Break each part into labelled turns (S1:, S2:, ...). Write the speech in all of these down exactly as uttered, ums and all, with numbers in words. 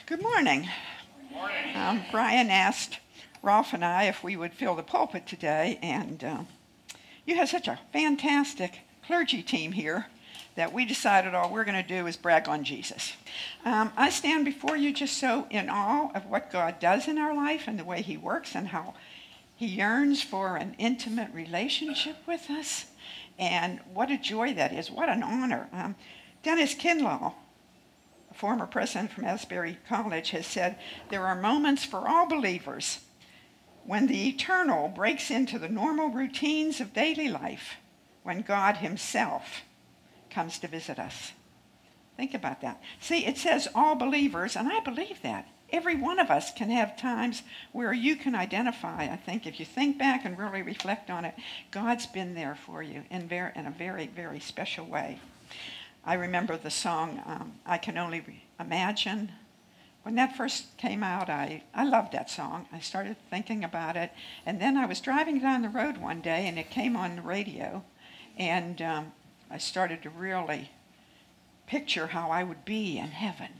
S1: Good morning.
S2: Good morning.
S1: Um, Brian asked Rolf and I if we would fill the pulpit today, and uh, you have such a fantastic clergy team here that we decided all we're going to do is brag on Jesus. Um, I stand before you just so in awe of what God does in our life and the way he works and how he yearns for an intimate relationship with us. And what a joy that is. What an honor. Um, Dennis Kinlaw, a former president from Asbury College, has said, there are moments for all believers when the eternal breaks into the normal routines of daily life, when God himself comes to visit us. Think about that. See, it says all believers, and I believe that. Every one of us can have times where you can identify, I think, if you think back and really reflect on it, God's been there for you in, very, in a very, very special way. I remember the song, um, I Can Only Imagine. When that first came out, I, I loved that song. I started thinking about it. And then I was driving down the road one day, and it came on the radio. And um, I started to really picture how I would be in heaven.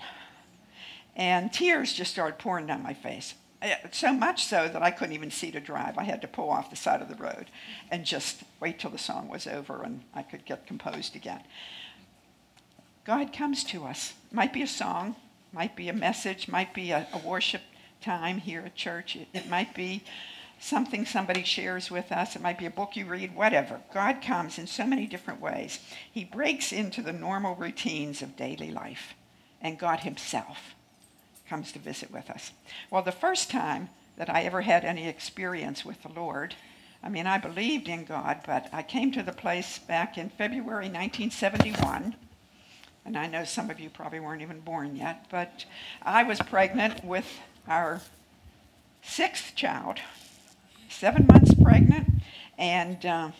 S1: And tears just started pouring down my face. So much so that I couldn't even see to drive. I had to pull off the side of the road and just wait till the song was over and I could get composed again. God comes to us. Might be a song, might be a message, might be a, a worship time here at church. It, it might be something somebody shares with us. It might be a book you read, whatever. God comes in so many different ways. He breaks into the normal routines of daily life, and God himself comes to visit with us. Well, the first time that I ever had any experience with the Lord, I mean, I believed in God, but I came to the place back in February nineteen seventy-one, and I know some of you probably weren't even born yet, but I was pregnant with our sixth child, seven months pregnant, and uh,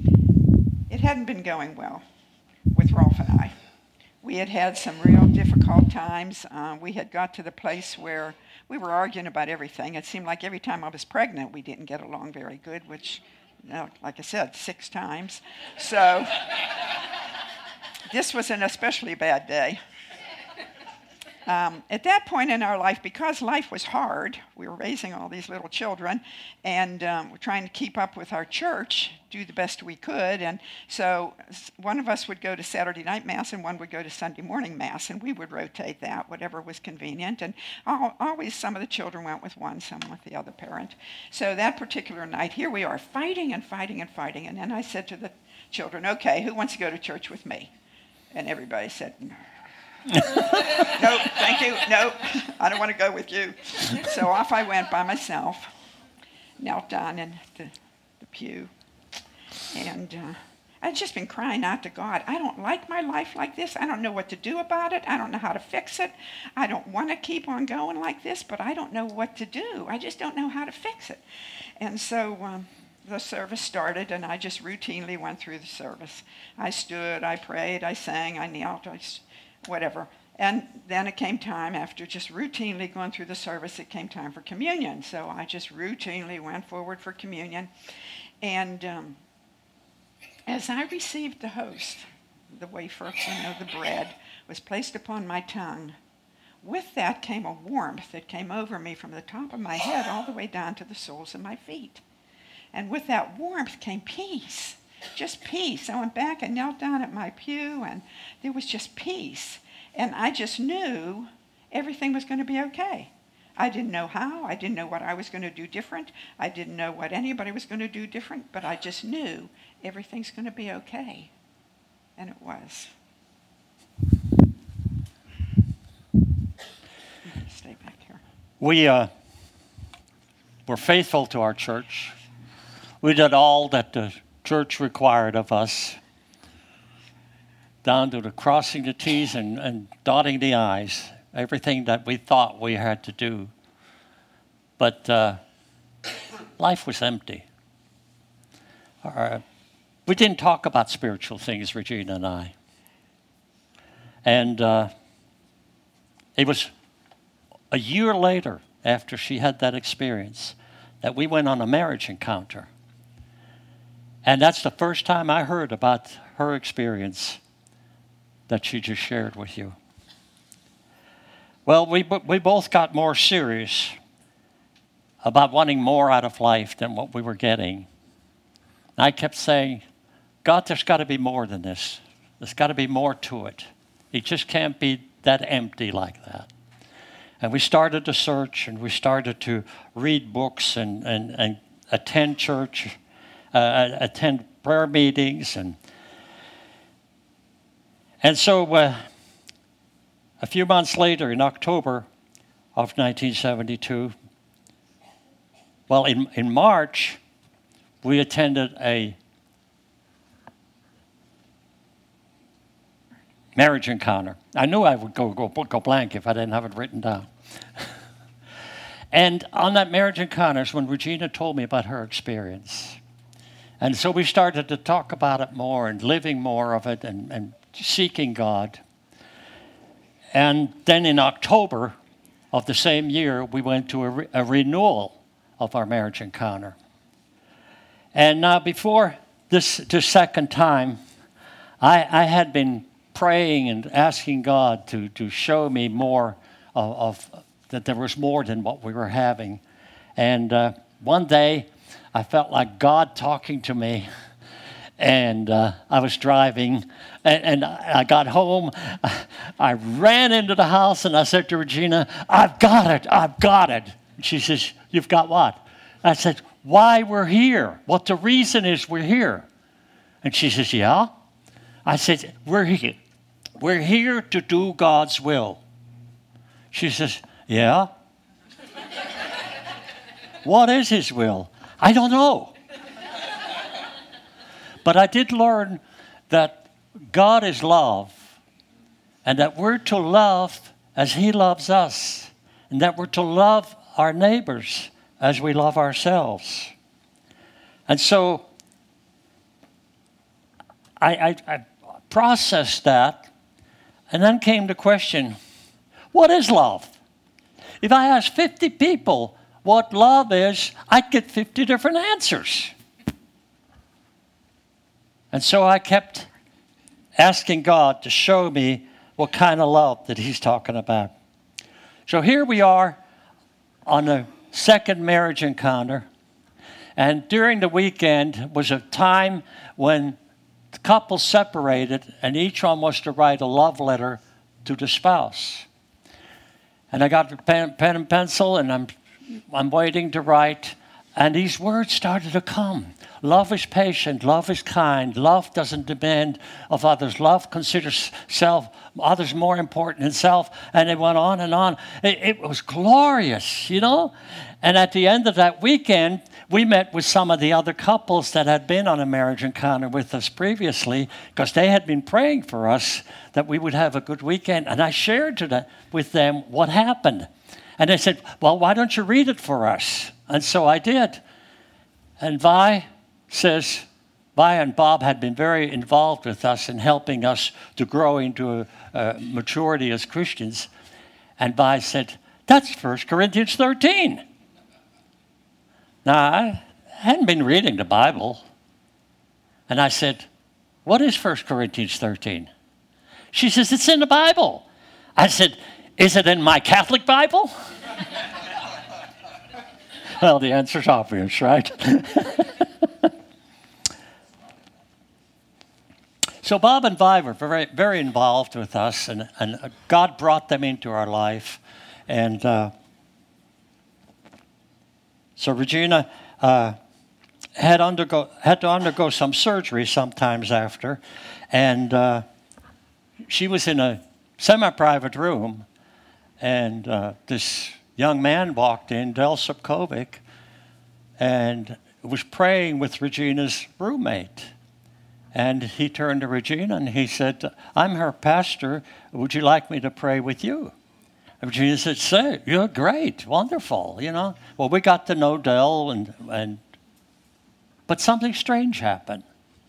S1: it hadn't been going well with Rolf and I. We had had some real difficult times. Uh, we had got to the place where we were arguing about everything. It seemed like every time I was pregnant, we didn't get along very good, which, you know, like I said, six times. So this was an especially bad day. Um, at that point in our life, because life was hard, we were raising all these little children, and um, we're trying to keep up with our church, do the best we could. And so one of us would go to Saturday night Mass, and one would go to Sunday morning Mass, and we would rotate that, whatever was convenient. And always some of the children went with one, some with the other parent. So that particular night, here we are, fighting and fighting and fighting. And then I said to the children, okay, who wants to go to church with me? And everybody said, no. Nope, thank you, nope, I don't want to go with you. So off I went by myself, knelt down in the, the pew, and uh, I'd just been crying out to God. I don't like my life like this. I don't know what to do about it. I don't know how to fix it. I don't want to keep on going like this, but I don't know what to do. I just don't know how to fix it. And so um, the service started, and I just routinely went through the service. I stood, I prayed, I sang, I knelt, I whatever. And then it came time, after just routinely going through the service, it came time for communion. So I just routinely went forward for communion. And um, as I received the host, the wafer, you know, the bread, was placed upon my tongue, with that came a warmth that came over me from the top of my head all the way down to the soles of my feet. And with that warmth came peace. Just peace. I went back and knelt down at my pew, and there was just peace. And I just knew everything was going to be okay. I didn't know how. I didn't know what I was going to do different. I didn't know what anybody was going to do different, but I just knew everything's going to be okay. And it was. Stay back here.
S2: We uh, were faithful to our church. We did all that the church required of us, down to the crossing the T's and, and dotting the I's, everything that we thought we had to do. But uh, life was empty. Uh, we didn't talk about spiritual things, Regina and I. And uh, it was a year later, after she had that experience, that we went on a marriage encounter. And that's the first time I heard about her experience that she just shared with you. Well, we, bo- we both got more serious about wanting more out of life than what we were getting. I kept saying, God, there's got to be more than this. There's got to be more to it. It just can't be that empty like that. And we started to search, and we started to read books and, and, and attend church, uh, attend prayer meetings. And, and so uh, a few months later, in October of nineteen seventy-two, well, in, in March, we attended a marriage encounter. I knew I would go, go, go blank if I didn't have it written down. And on that marriage encounter is when Regina told me about her experience. And so we started to talk about it more and living more of it and, and seeking God. And then in October of the same year, we went to a, re- a renewal of our marriage encounter. And now before this, this second time, I, I had been praying and asking God to, to show me more of, of that there was more than what we were having. And uh, one day, I felt like God talking to me. And uh, I was driving, and, and I got home. I ran into the house, and I said to Regina, I've got it, I've got it. And she says, you've got what? I said, why we're here, what the reason is we're here. And she says, yeah? I said, we're here. We're here to do God's will. She says, yeah? What is his will? I don't know. But I did learn that God is love, and that we're to love as he loves us, and that we're to love our neighbors as we love ourselves. And so I, I, I processed that, and then came the question, what is love? If I asked fifty people what love is, I'd get fifty different answers. And so I kept asking God to show me what kind of love that he's talking about. So here we are on a second marriage encounter. And during the weekend was a time when the couple separated and each one was to write a love letter to the spouse. And I got pen, pen and pencil, and I'm, I'm waiting to write. And these words started to come. Love is patient. Love is kind. Love doesn't demand of others. Love considers self, others more important than self. And it went on and on. It, it was glorious, you know. And at the end of that weekend, we met with some of the other couples that had been on a marriage encounter with us previously, because they had been praying for us that we would have a good weekend. And I shared to the, with them what happened. And they said, well, why don't you read it for us? And so I did. And Vi says, Vi and Bob had been very involved with us in helping us to grow into a, a maturity as Christians. And Vi said, that's First Corinthians thirteen. Now, I hadn't been reading the Bible. And I said, what is First Corinthians thirteen? She says, it's in the Bible. I said, is it in my Catholic Bible? Well, the answer's obvious, right? So Bob and Vi were very, very involved with us, and, and God brought them into our life. And uh, so Regina uh, had, undergo, had to undergo some surgery sometimes after, and uh, she was in a semi-private room, and uh, this young man walked in, Del Sopkovic, and was praying with Regina's roommate. And he turned to Regina and he said, I'm her pastor. Would you like me to pray with you? And Regina said, say, you're great, wonderful, you know. Well, we got to know Del, and, and but something strange happened.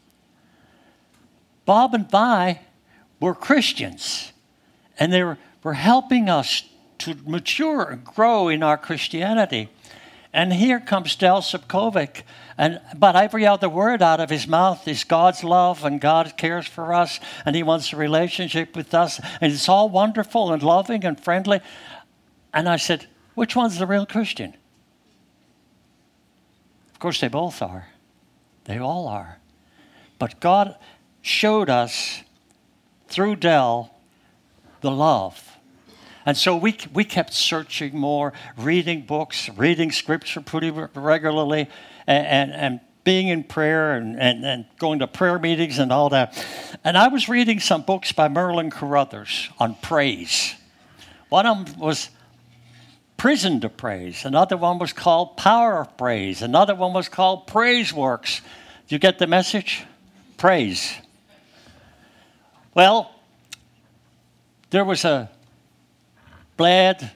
S2: Bob and Vi were Christians, and they were, were helping us to mature and grow in our Christianity. And here comes Del Sipkovic, and but every other word out of his mouth is God's love and God cares for us and he wants a relationship with us and it's all wonderful and loving and friendly. And I said, which one's the real Christian? Of course, they both are. They all are. But God showed us through Del the love. And so we we kept searching more, reading books, reading scripture pretty regularly, and, and, and being in prayer and, and, and going to prayer meetings and all that. And I was reading some books by Merlin Carruthers on praise. One of them was Prison to Praise. Another one was called Power of Praise. Another one was called Praise Works. Do you get the message? Praise. Well, there was a bad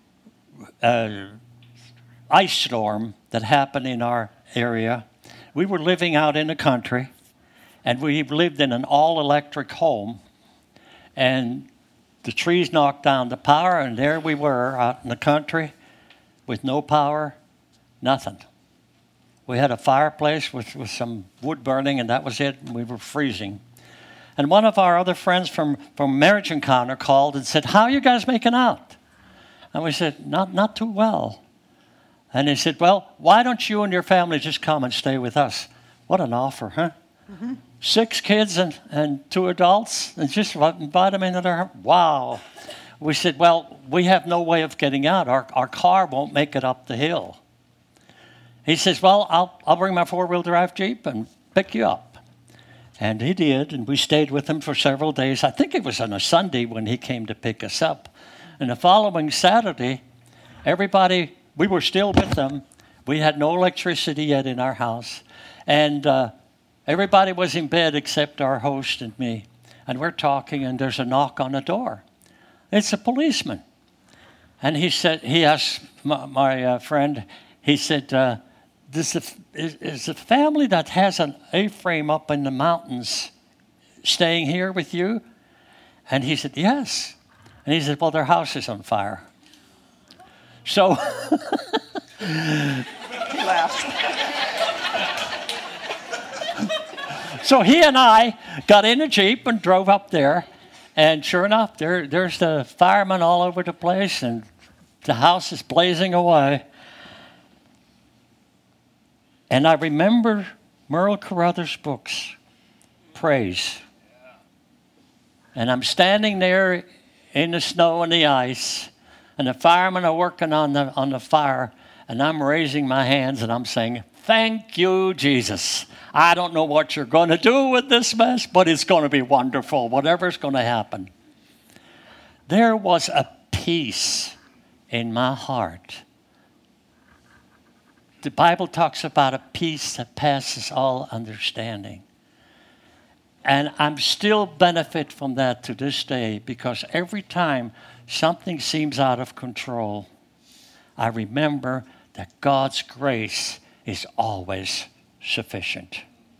S2: uh, ice storm that happened in our area. We were living out in the country, and we lived in an all-electric home, and the trees knocked down the power, and there we were out in the country with no power, nothing. We had a fireplace with, with some wood burning, and that was it, and we were freezing. And one of our other friends from, from Marriage Encounter called and said, how are you guys making out? And we said, not, not too well. And he said, well, why don't you and your family just come and stay with us? What an offer, huh? Mm-hmm. Six kids and, and two adults, and just invite them into their home. Wow. We said, well, we have no way of getting out. Our, our car won't make it up the hill. He says, well, I'll, I'll bring my four-wheel drive Jeep and pick you up. And he did, and we stayed with him for several days. I think it was on a Sunday when he came to pick us up. And the following Saturday, everybody, we were still with them. We had no electricity yet in our house. And uh, everybody was in bed except our host and me. And we're talking, and there's a knock on the door. It's a policeman. And he said, he asked my, my uh, friend, he said, uh, this is, is a family that has an A-frame up in the mountains staying here with you? And he said, yes. And he said, well, their house is on fire. So
S1: he laughed.
S2: So he and I got in a Jeep and drove up there. And sure enough, there, there's the firemen all over the place, and the house is blazing away. And I remember Merle Carruthers' books, Praise. And I'm standing there in the snow and the ice, and the firemen are working on the on the fire, and I'm raising my hands and I'm saying, thank you, Jesus. I don't know what you're going to do with this mess, but it's going to be wonderful, whatever's going to happen. There was a peace in my heart. The Bible talks about a peace that passes all understanding. And I'm still benefit from that to this day, because every time something seems out of control, I remember that God's grace is always sufficient.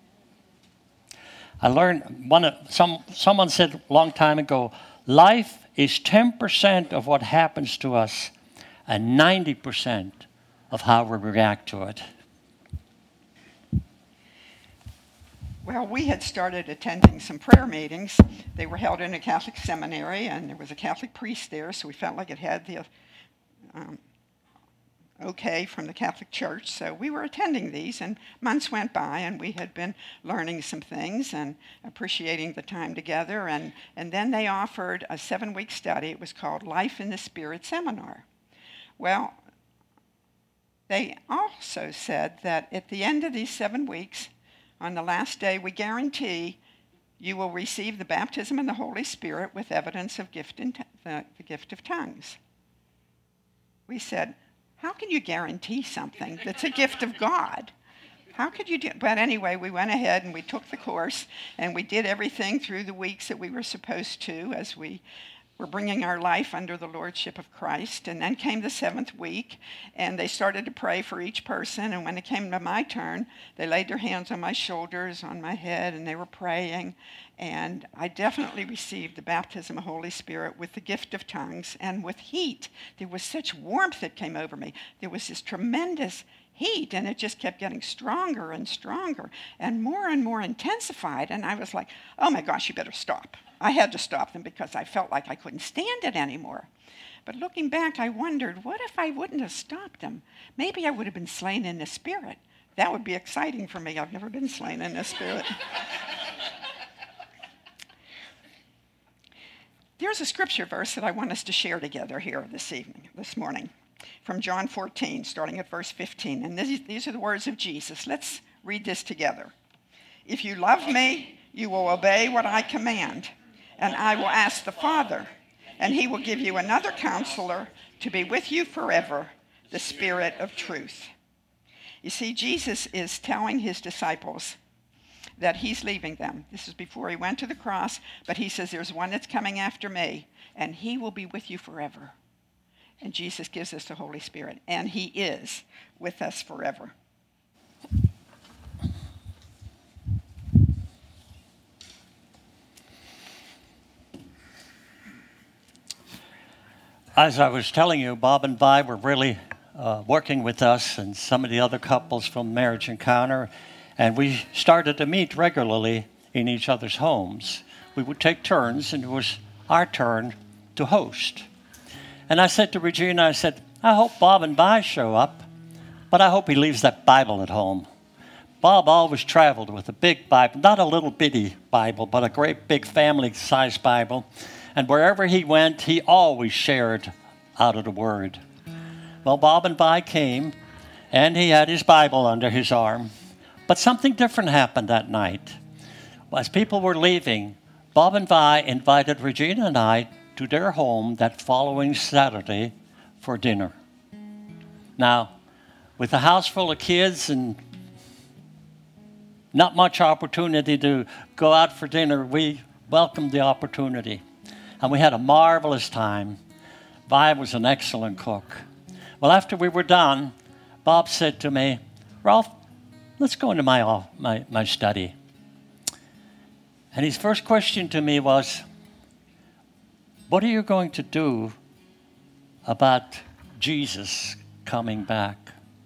S2: I learned, one of, some, someone said a long time ago, life is ten percent of what happens to us and ninety percent of how we react to it.
S1: Well, we had started attending some prayer meetings. They were held in a Catholic seminary, and there was a Catholic priest there, so we felt like it had the um, okay from the Catholic Church. So we were attending these, and months went by, and we had been learning some things and appreciating the time together. And, and then they offered a seven-week study. It was called Life in the Spirit Seminar. Well, they also said that at the end of these seven weeks, on the last day, we guarantee you will receive the baptism in the Holy Spirit with evidence of gift in t- the, the gift of tongues. We said, how can you guarantee something that's a gift of God? How could you do it? But anyway, we went ahead and we took the course, and we did everything through the weeks that we were supposed to as we were bringing our life under the lordship of Christ. And then came the seventh week, and they started to pray for each person. And when it came to my turn, they laid their hands on my shoulders, on my head, and they were praying. And I definitely received the baptism of Holy Spirit with the gift of tongues and with heat. There was such warmth that came over me. There was this tremendous heat, and it just kept getting stronger and stronger and more and more intensified. And I was like, oh my gosh, you better stop. I had to stop them because I felt like I couldn't stand it anymore. But looking back, I wondered, what if I wouldn't have stopped them? Maybe I would have been slain in the Spirit. That would be exciting for me. I've never been slain in the Spirit. There's a scripture verse that I want us to share together here this evening, this morning, from John fourteen, starting at verse fifteen. And this, these are the words of Jesus. Let's read this together. If you love me, you will obey what I command, and I will ask the Father, and he will give you another counselor to be with you forever, the Spirit of truth. You see, Jesus is telling his disciples that he's leaving them. This is before he went to the cross, but he says there's one that's coming after me, and he will be with you forever. And Jesus gives us the Holy Spirit, and he is with us forever.
S2: As I was telling you, Bob and Vi were really uh, working with us and some of the other couples from Marriage Encounter, and we started to meet regularly in each other's homes. We would take turns, and it was our turn to host. And I said to Regina, I said, I hope Bob and Vi show up, but I hope he leaves that Bible at home. Bob always traveled with a big Bible, not a little bitty Bible, but a great big family-sized Bible. And wherever he went, he always shared out of the Word. Well, Bob and Vi came, and he had his Bible under his arm. But something different happened that night. As people were leaving, Bob and Vi invited Regina and I to their home that following Saturday for dinner. Now, with a house full of kids and not much opportunity to go out for dinner, we welcomed the opportunity. And we had a marvelous time. Vi was an excellent cook. Well, after we were done, Bob said to me, Ralph, let's go into my, my, my study. And his first question to me was, what are you going to do about Jesus coming back?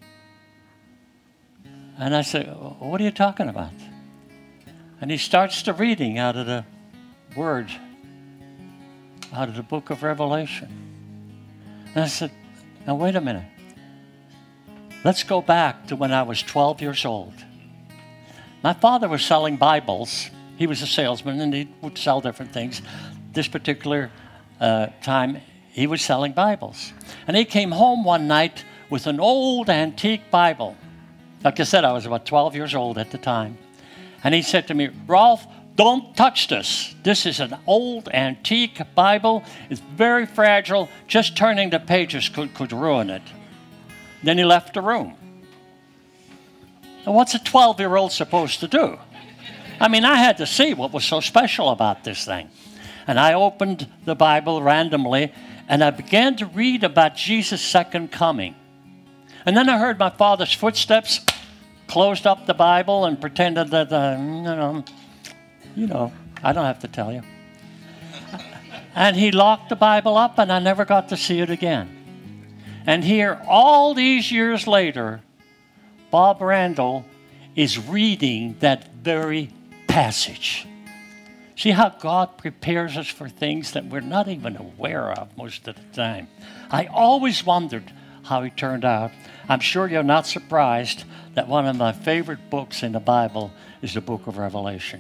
S2: And I said, what are you talking about? And he starts to reading out of the Word, out of the book of Revelation. And I said, now wait a minute. Let's go back to when I was twelve years old. My father was selling Bibles. He was a salesman, and he would sell different things. This particular uh, time, he was selling Bibles. And he came home one night with an old antique Bible. Like I said, I was about twelve years old at the time. And he said to me, Rolf, don't touch this. This is an old antique Bible. It's very fragile. Just turning the pages could, could ruin it. Then he left the room. Now, what's a twelve-year-old supposed to do? I mean, I had to see what was so special about this thing. And I opened the Bible randomly, and I began to read about Jesus' second coming. And then I heard my father's footsteps, closed up the Bible, and pretended that, uh, you know, you know, I don't have to tell you. And he locked the Bible up, and I never got to see it again. And here, all these years later, Bob Randall is reading that very passage. See how God prepares us for things that we're not even aware of most of the time. I always wondered how he turned out. I'm sure you're not surprised that one of my favorite books in the Bible is the book of Revelation.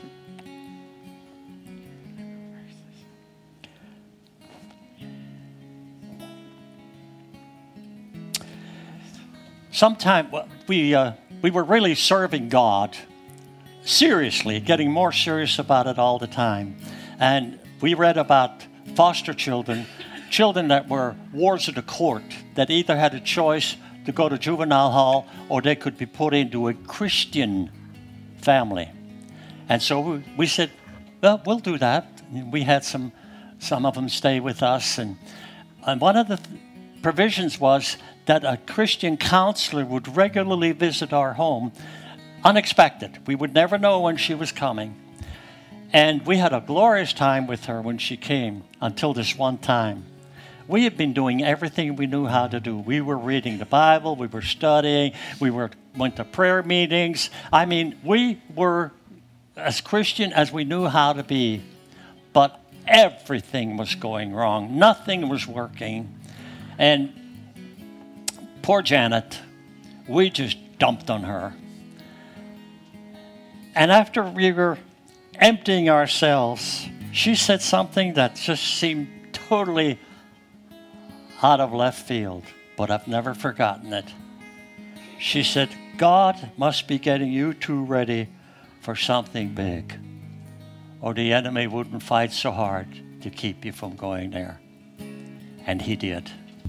S2: Sometime we uh, we were really serving God seriously, getting more serious about it all the time. And we read about foster children, children that were wards of the court, that either had a choice to go to juvenile hall or they could be put into a Christian family. And so we, we said, well, we'll do that. We had some Some of them stay with us. And, and one of the th- provisions was that a Christian counselor would regularly visit our home, unexpected. We would never know when she was coming. And we had a glorious time with her when she came until this one time. We had been doing everything we knew how to do. We were reading the Bible, we were studying, we were went to prayer meetings. I mean, we were as Christian as we knew how to be. But everything was going wrong. Nothing was working. And poor Janet, we just dumped on her. And after we were emptying ourselves, she said something that just seemed totally out of left field, but I've never forgotten it. She said, God must be getting you two ready for something big, or the enemy wouldn't fight so hard to keep you from going there. And he did.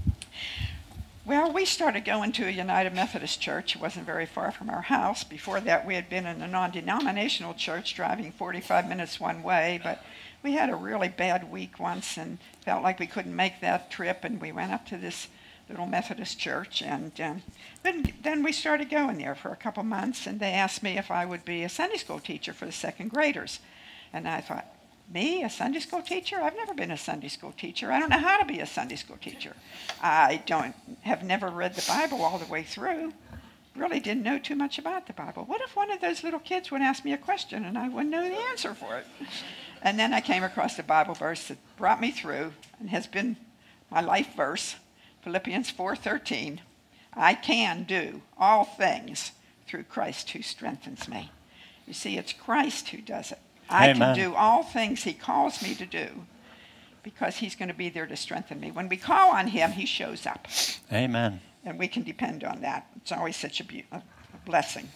S1: Well, we started going to a United Methodist church. It wasn't very far from our house. Before that, we had been in a non-denominational church, driving forty-five minutes one way, but we had a really bad week once and felt like we couldn't make that trip, and we went up to this little Methodist church, and um, then, then we started going there for a couple months, and they asked me if I would be a Sunday school teacher for the second graders. And I thought, me, a Sunday school teacher? I've never been a Sunday school teacher. I don't know how to be a Sunday school teacher. I don't have never read the Bible all the way through. Really didn't know too much about the Bible. What if one of those little kids would ask me a question and I wouldn't know the answer for it? And then I came across a Bible verse that brought me through and has been my life verse, Philippians four thirteen. I can do all things through Christ who strengthens me. You see, it's Christ who does it. I
S2: Amen.
S1: can do all things he calls me to do because he's going to be there to strengthen me. When we call on him, he shows up.
S2: Amen.
S1: And we can depend on that. It's always such a, be- a blessing.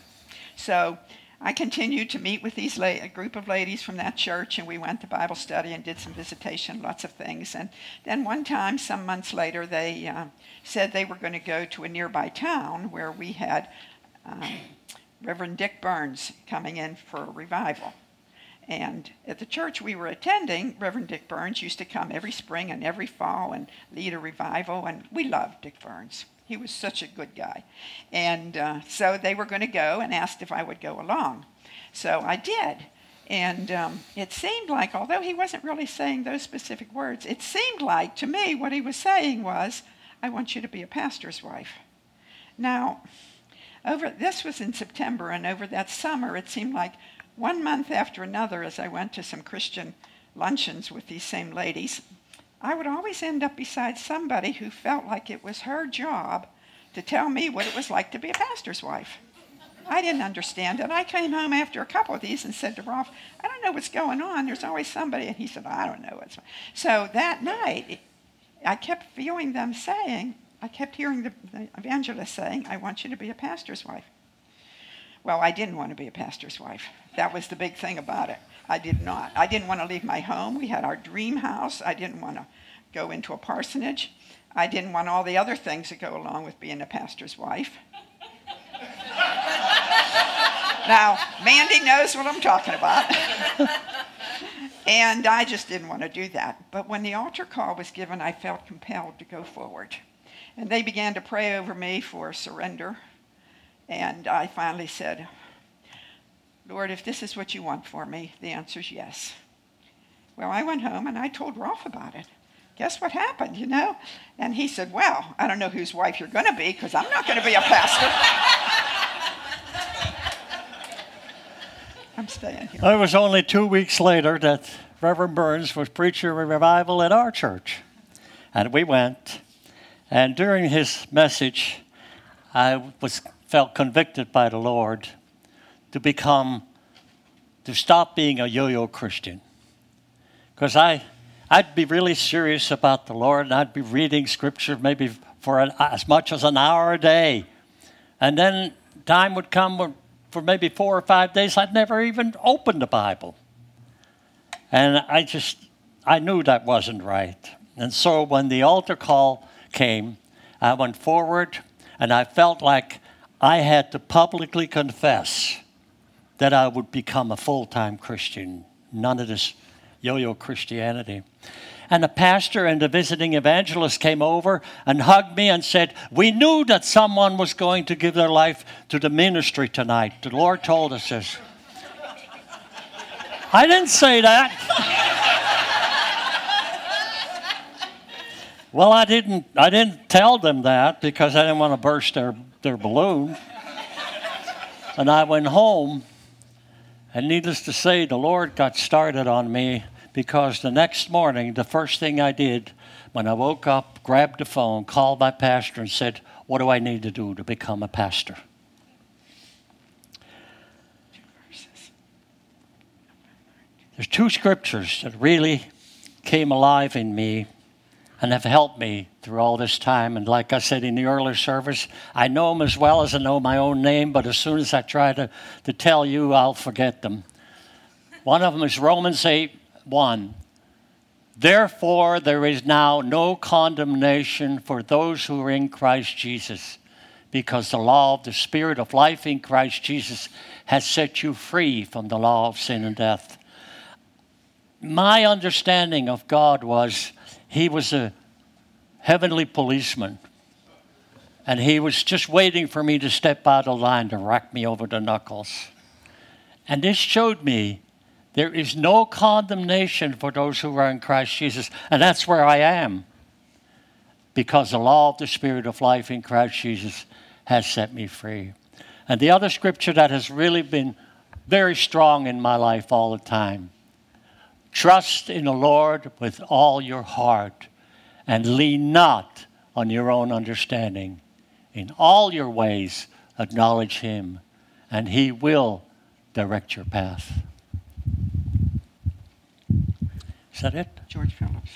S1: So I continued to meet with these la- a group of ladies from that church, and we went to Bible study and did some visitation, lots of things. And then one time, some months later, they uh, said they were going to go to a nearby town where we had um, Reverend Dick Burns coming in for a revival. And at the church we were attending, Reverend Dick Burns used to come every spring and every fall and lead a revival, and we loved Dick Burns. He was such a good guy. And uh, so they were going to go and asked if I would go along. So I did. And um, it seemed like, although he wasn't really saying those specific words, it seemed like to me what he was saying was, I want you to be a pastor's wife. Now, over this was in September, and over that summer it seemed like one month after another, as I went to some Christian luncheons with these same ladies, I would always end up beside somebody who felt like it was her job to tell me what it was like to be a pastor's wife. I didn't understand it. I came home after a couple of these and said to Rolf, I don't know what's going on. There's always somebody. And he said, I don't know what's going on. So that night, I kept feeling them saying, I kept hearing the, the evangelist saying, I want you to be a pastor's wife. Well, I didn't want to be a pastor's wife. That was the big thing about it. I did not. I didn't want to leave my home. We had our dream house. I didn't want to go into a parsonage. I didn't want all the other things that go along with being a pastor's wife. Now, Mandy knows what I'm talking about. And I just didn't want to do that. But when the altar call was given, I felt compelled to go forward. And they began to pray over me for surrender. And I finally said, Lord, if this is what you want for me, the answer's yes. Well, I went home and I told Rolf about it. Guess what happened, you know? And he said, well, I don't know whose wife you're going to be because I'm not going to be a pastor. I'm staying here.
S2: It was only two weeks later that Reverend Burns was preaching a revival at our church. And we went. And during his message, I was felt convicted by the Lord to become, to stop being a yo-yo Christian. Because I, I'd be really serious about the Lord, and I'd be reading Scripture maybe for an, as much as an hour a day. And then time would come when, for maybe four or five days, I'd never even opened the Bible. And I just, I knew that wasn't right. And so when the altar call came, I went forward, and I felt like I had to publicly confess that I would become a full-time Christian. None of this yo-yo Christianity. And the pastor and the visiting evangelist came over and hugged me and said, "We knew that someone was going to give their life to the ministry tonight. The Lord told us this." I didn't say that. Well, I didn't I didn't tell them that because I didn't want to burst their, their balloon. And I went home, and needless to say, the Lord got started on me, because the next morning, the first thing I did when I woke up, grabbed the phone, called my pastor and said, "What do I need to do to become a pastor?" There's two scriptures that really came alive in me and have helped me through all this time. And like I said in the earlier service, I know them as well as I know my own name, but as soon as I try to, to tell you, I'll forget them. One of them is Romans eight one. "Therefore there is now no condemnation for those who are in Christ Jesus, because the law of the Spirit of life in Christ Jesus has set you free from the law of sin and death." My understanding of God was he was a heavenly policeman, and he was just waiting for me to step out of line to rack me over the knuckles. And this showed me there is no condemnation for those who are in Christ Jesus, and that's where I am, because the law of the Spirit of life in Christ Jesus has set me free. And the other scripture that has really been very strong in my life all the time: "Trust in the Lord with all your heart, and lean not on your own understanding. In all your ways acknowledge him, and he will direct your path." Is that it?
S1: George Phillips.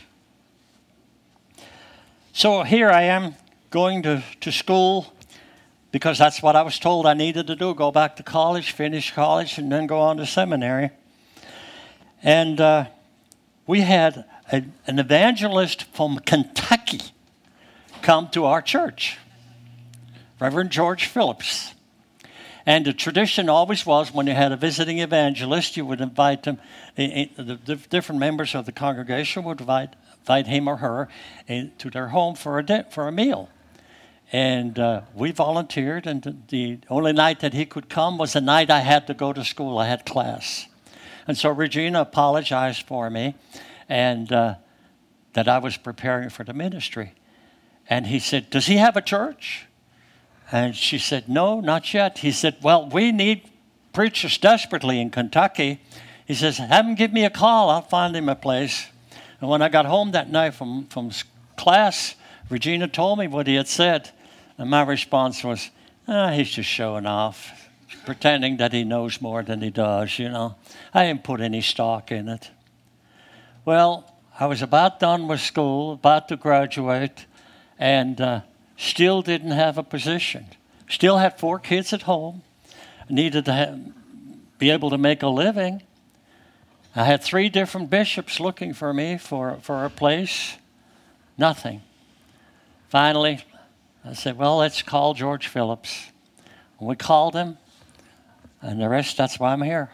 S2: So here I am going to, to school, because that's what I was told I needed to do: go back to college, finish college, and then go on to seminary. And uh, we had a, an evangelist from Kentucky come to our church, Reverend George Phillips. And the tradition always was, when you had a visiting evangelist, you would invite them, the, the different members of the congregation would invite, invite him or her to their home for a, di- for a meal. And uh, we volunteered, and the, the only night that he could come was the night I had to go to school. I had class. And so Regina apologized for me, and uh, that I was preparing for the ministry. And he said, "Does he have a church?" And she said, "No, not yet." He said, "Well, we need preachers desperately in Kentucky." He says, "Have him give me a call. I'll find him a place." And when I got home that night from, from class, Regina told me what he had said. And my response was, ah, he's just showing off, pretending that he knows more than he does, you know. I didn't put any stock in it. Well, I was about done with school, about to graduate, and uh, still didn't have a position. Still had four kids at home, needed to have, be able to make a living. I had three different bishops looking for me for, for a place. Nothing. Finally, I said, well, let's call George Phillips. And we called him, and the rest, that's why I'm here.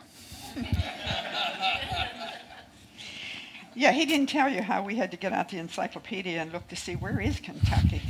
S1: Yeah, he didn't tell you how we had to get out the encyclopedia and look to see where is Kentucky.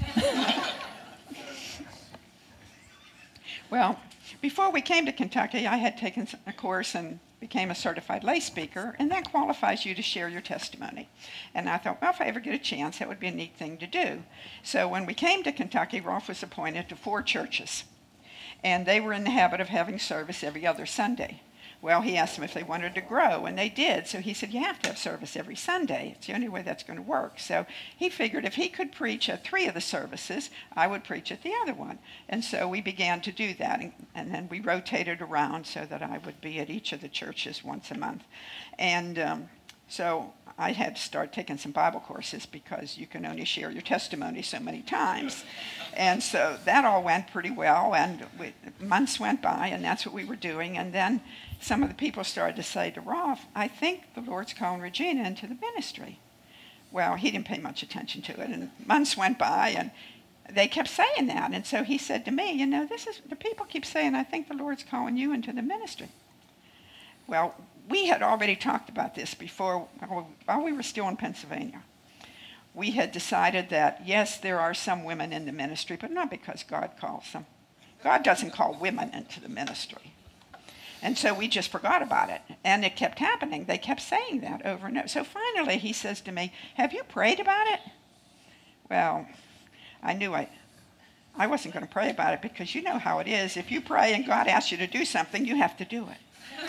S1: Well, before we came to Kentucky, I had taken a course and became a certified lay speaker, and that qualifies you to share your testimony. And I thought, well, if I ever get a chance, that would be a neat thing to do. So when we came to Kentucky, Rolf was appointed to four churches, and they were in the habit of having service every other Sunday. Well, he asked them if they wanted to grow, and they did. So he said, you have to have service every Sunday. It's the only way that's going to work. So he figured if he could preach at three of the services, I would preach at the other one. And so we began to do that. And, and then we rotated around so that I would be at each of the churches once a month. And um, so I had to start taking some Bible courses because you can only share your testimony so many times. And so that all went pretty well. And we, months went by, and that's what we were doing. And then some of the people started to say to Rolf, I think the Lord's calling Regina into the ministry. Well, he didn't pay much attention to it, and months went by, and they kept saying that. And so he said to me, you know, this is the people keep saying, I think the Lord's calling you into the ministry. Well, we had already talked about this before while we were still in Pennsylvania. we had decided that, yes, there are some women in the ministry, but not because God calls them. God doesn't call women into the ministry. And so we just forgot about it. And it kept happening. They kept saying that over and over. So finally he says to me, have you prayed about it? Well, I knew I, I wasn't going to pray about it, because you know how it is. If you pray and God asks you to do something, you have to do it.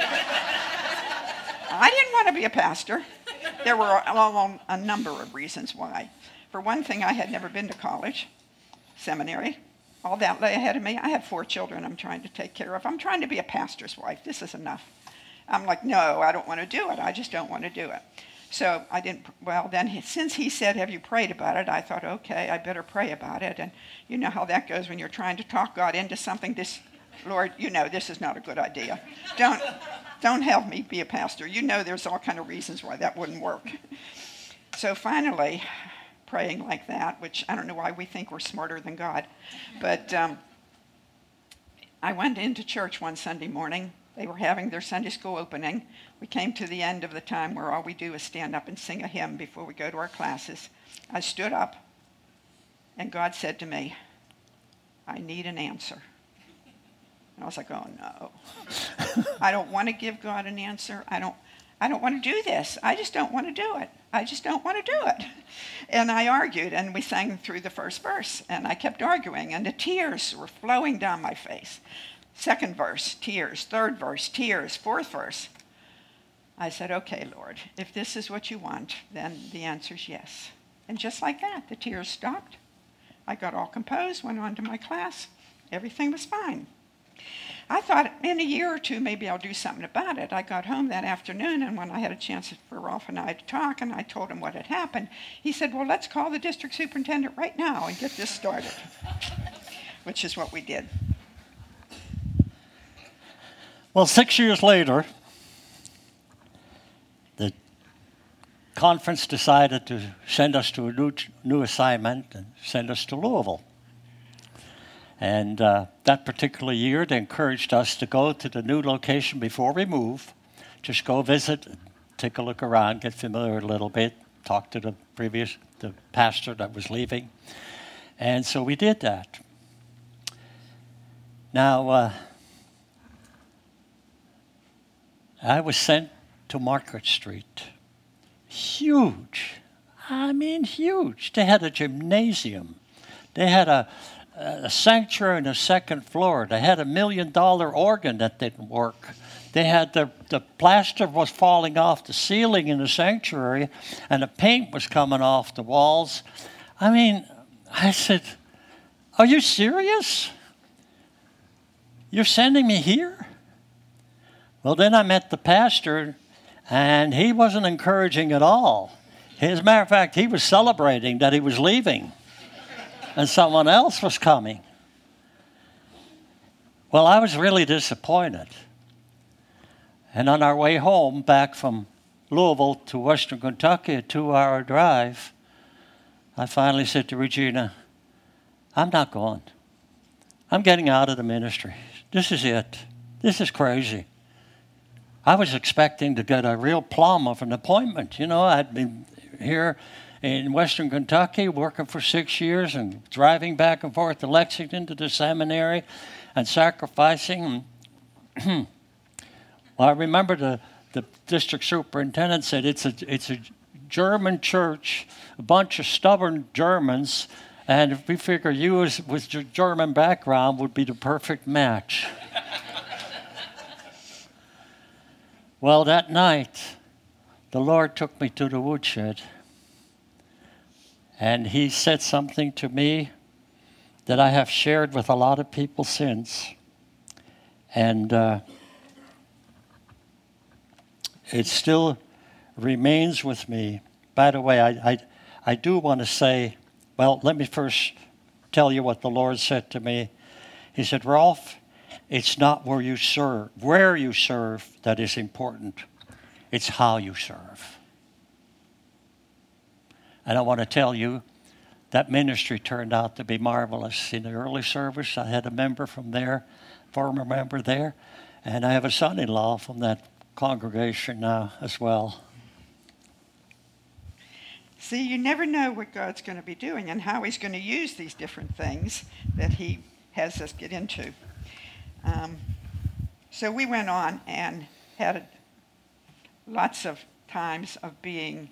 S1: I didn't want to be a pastor. There were a, a number of reasons why. For one thing, I had never been to college, seminary. All that lay ahead of me. I have four children I'm trying to take care of. I'm trying to be a pastor's wife. This is enough. I'm like, no, I don't want to do it. I just don't want to do it. So I didn't, well, then he, since he said, have you prayed about it? I thought, okay, I better pray about it. And you know how that goes when you're trying to talk God into something. This, Lord, you know this is not a good idea. Don't, don't help me be a pastor. You know there's all kind of reasons why that wouldn't work. So finally, praying like that, which I don't know why we think we're smarter than God. But um, I went into church one Sunday morning. They were having their Sunday school opening. We came to the end of the time where all we do is stand up and sing a hymn before we go to our classes. I stood up, and God said to me, I need an answer. And I was like, oh no. I don't want to give God an answer. I don't I don't want to do this. I just don't want to do it. I just don't want to do it. And I argued, and we sang through the first verse, and I kept arguing, and the tears were flowing down my face. Second verse, tears. Third verse, tears. Fourth verse. I said, okay, Lord, if this is what you want, then the answer's yes. And just like that, the tears stopped. I got all composed, went on to my class. Everything was fine. I thought in a year or two, maybe I'll do something about it. I got home that afternoon, and when I had a chance for Rolf and I to talk, and I told him what had happened, he said, well, let's call the district superintendent right now and get this started, which is what we did.
S2: Well, six years later, the conference decided to send us to a new, new assignment and send us to Louisville. And uh, that particular year, they encouraged us to go to the new location before we move. Just go visit, take a look around, get familiar a little bit, talk to the previous, the pastor that was leaving. And so we did that. Now, uh, I was sent to Market Street. Huge. I mean, huge. They had a gymnasium. They had a a sanctuary on the second floor. They had a million dollar organ that didn't work. They had the, the plaster was falling off the ceiling in the sanctuary, and the paint was coming off the walls. I mean, I said, are you serious? You're sending me here? Well, then I met the pastor, and he wasn't encouraging at all. As a matter of fact, he was celebrating that he was leaving. And someone else was coming. Well, I was really disappointed. And on our way home, back from Louisville to Western Kentucky, a two-hour drive, I finally said to Regina, I'm not going. I'm getting out of the ministry. This is it. This is crazy. I was expecting to get a real plum of an appointment. You know, I'd been here in Western Kentucky, working for six years and driving back and forth to Lexington to the seminary and sacrificing. Well, I remember the, the district superintendent said it's a, it's a German church, a bunch of stubborn Germans, and if we figure you as, with your German background would be the perfect match. Well, that night, the Lord took me to the woodshed. And he said something to me that I have shared with a lot of people since. And uh, it still remains with me. By the way, I, I, I do want to say, well, let me first tell you what the Lord said to me. He said, Rolf, it's not where you serve, where you serve that is important. It's how you serve. And I want to tell you, that ministry turned out to be marvelous. In the early service, I had a member from there, former member there, and I have a son-in-law from that congregation now as well.
S1: See, you never know what God's going to be doing and how he's going to use these different things that he has us get into. Um, so we went on and had lots of times of being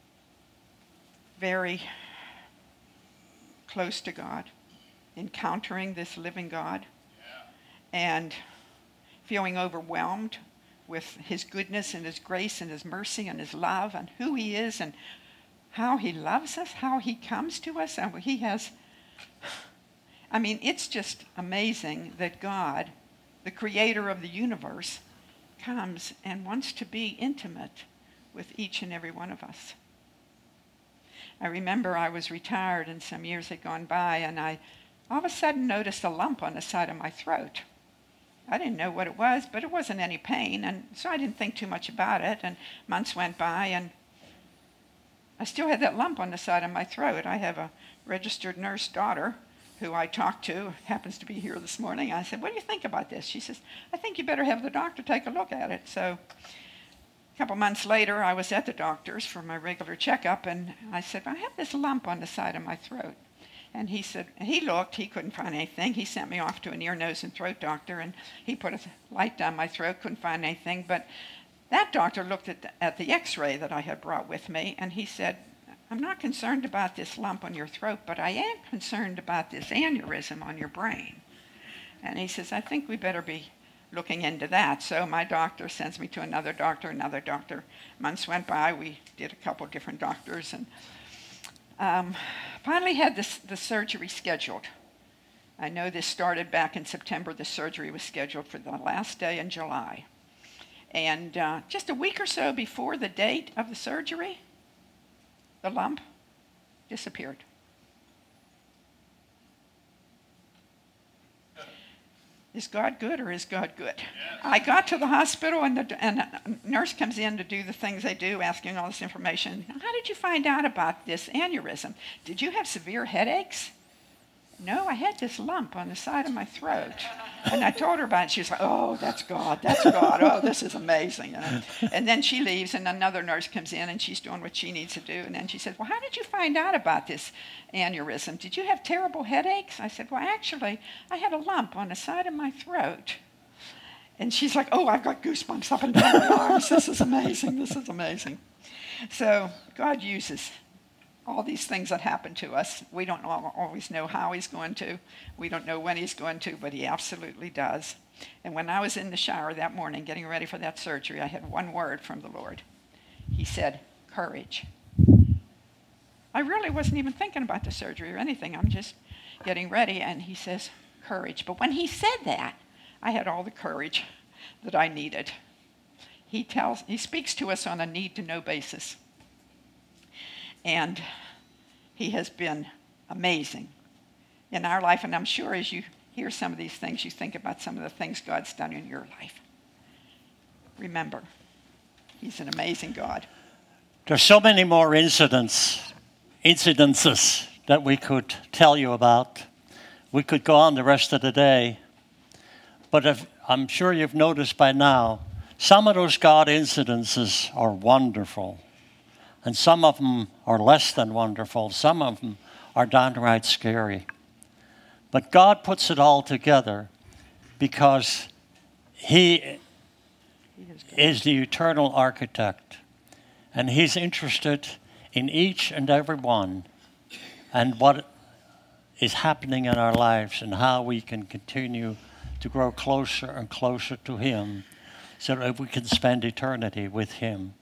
S1: very close to God, encountering this living God, and feeling overwhelmed with his goodness and his grace and his mercy and his love and who he is and how he loves us, how he comes to us, and he has, I mean, it's just amazing that God, the creator of the universe, comes and wants to be intimate with each and every one of us. I remember I was retired and some years had gone by, and I all of a sudden noticed a lump on the side of my throat. I didn't know what it was, but it wasn't any pain, and so I didn't think too much about it, and months went by, and I still had that lump on the side of my throat. I have a registered nurse daughter who I talked to, happens to be here this morning. I said, what do you think about this? She says, I think you better have the doctor take a look at it. So a couple months later, I was at the doctor's for my regular checkup, and I said, I have this lump on the side of my throat. And he said, he looked, he couldn't find anything. He sent me off to an ear, nose, and throat doctor, and he put a light down my throat, couldn't find anything. But that doctor looked at the, at the x-ray that I had brought with me, and he said, I'm not concerned about this lump on your throat, but I am concerned about this aneurysm on your brain. And he says, I think we better be looking into that. So my doctor sends me to another doctor, another doctor. Months went by, we did a couple different doctors, and um, finally had this, the surgery scheduled. I know this started back in September. The surgery was scheduled for the last day in July. And uh, just a week or so before the date of the surgery, the lump disappeared. Is God good or is God good? Yeah. I got to the hospital, and the and a nurse comes in to do the things they do, asking all this information. How did you find out about this aneurysm? Did you have severe headaches? No, I had this lump on the side of my throat. And I told her about it. She was like, oh, that's God, that's God. Oh, this is amazing. And, and then she leaves, and another nurse comes in, and she's doing what she needs to do. And then she said, well, how did you find out about this aneurysm? Did you have terrible headaches? I said, well, actually, I had a lump on the side of my throat. And she's like, oh, I've got goosebumps up and down my arms. This is amazing. This is amazing. So God uses all these things that happen to us. We don't always know how he's going to. We don't know when he's going to, but he absolutely does. And when I was in the shower that morning getting ready for that surgery, I had one word from the Lord. He said, courage. I really wasn't even thinking about the surgery or anything. I'm just getting ready, and he says, courage. But when he said that, I had all the courage that I needed. He tells, he speaks to us on a need-to-know basis. And he has been amazing in our life. And I'm sure as you hear some of these things, you think about some of the things God's done in your life. Remember, he's an amazing God.
S2: There's so many more incidents, incidences that we could tell you about. We could go on the rest of the day. But if, I'm sure you've noticed by now, some of those God incidences are wonderful. And some of them are less than wonderful. Some of them are downright scary. But God puts it all together because he, he is, is the eternal architect. And he's interested in each and every one and what is happening in our lives and how we can continue to grow closer and closer to him so that we can spend eternity with him.